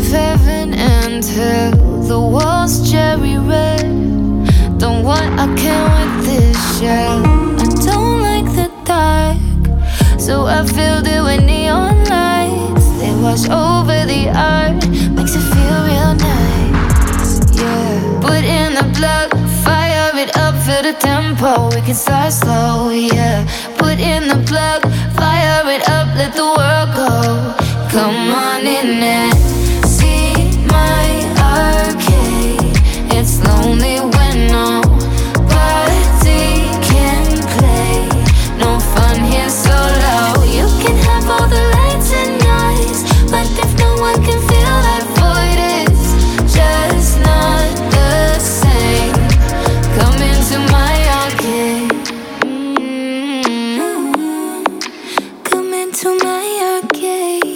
heaven and hell. The walls cherry red. Don't want, I can't with this shell. I don't like the dark, so I filled it with neon lights. They wash over the art, makes it feel real nice. Yeah. Put in the plug, fire it up, feel the tempo. We can start slow, yeah. Put in the plug, fire it up, let the world go. Come on in and see my arcade. It's lonely when nobody can play. No fun here solo. You can have all the lights and noise, but if no one can feel that void, it's just not the same. Come into my arcade. Come into my arcade.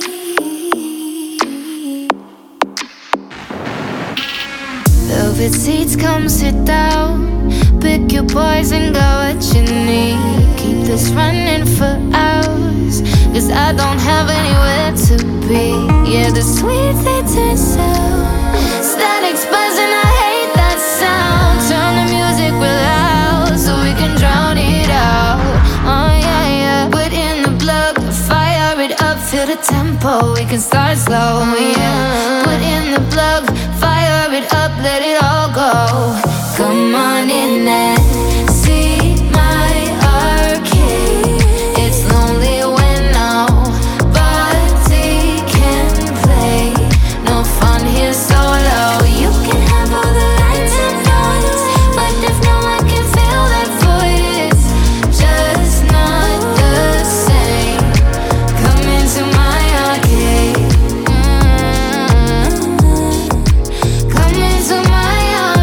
Velvet seats, come sit down. Pick your poison, go what you need. Keep this running for hours, 'cause I don't have anywhere to be. Yeah, the sweets, they turn sour. Static's buzzing, I hate that sound. Turn the music real loud, so we can drown it out. Oh yeah, yeah. Put in the plug, fire it up, feel the tempo. We can start slow, yeah. Put in the plug, fire it up, let it all go. Come on in and see my arcade. It's lonely when nobody can play. No fun here solo. You can have all the lights and noise, but if no one can fill that void, it's just not the same. Come into my arcade. Come into my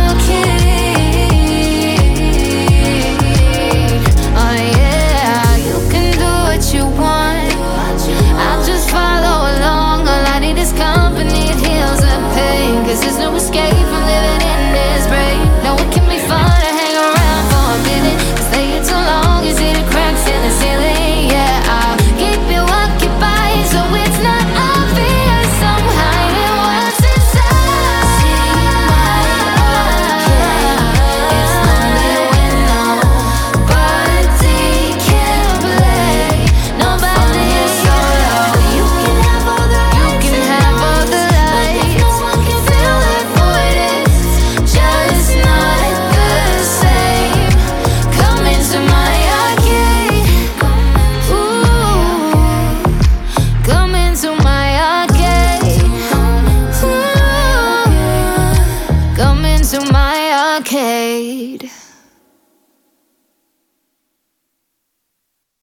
arcade. Oh yeah, you can do what you want. I'll just follow along. All I need is company, it heals the pain. 'Cause there's no escape from living in this brain. Now it can be fun to hang around for a minute. Stay here too long, you see the cracks in the ceiling. Yeah, I'll keep you occupied so it's not obvious I'm hiding what's inside. See my arcade. It's lonely when nobody can play. Nobody is solo. You can have all the lights, but if no one can fill that void, it's just not the same. Come into my arcade. Ooh, come into my arcade. Ooh, come into my arcade.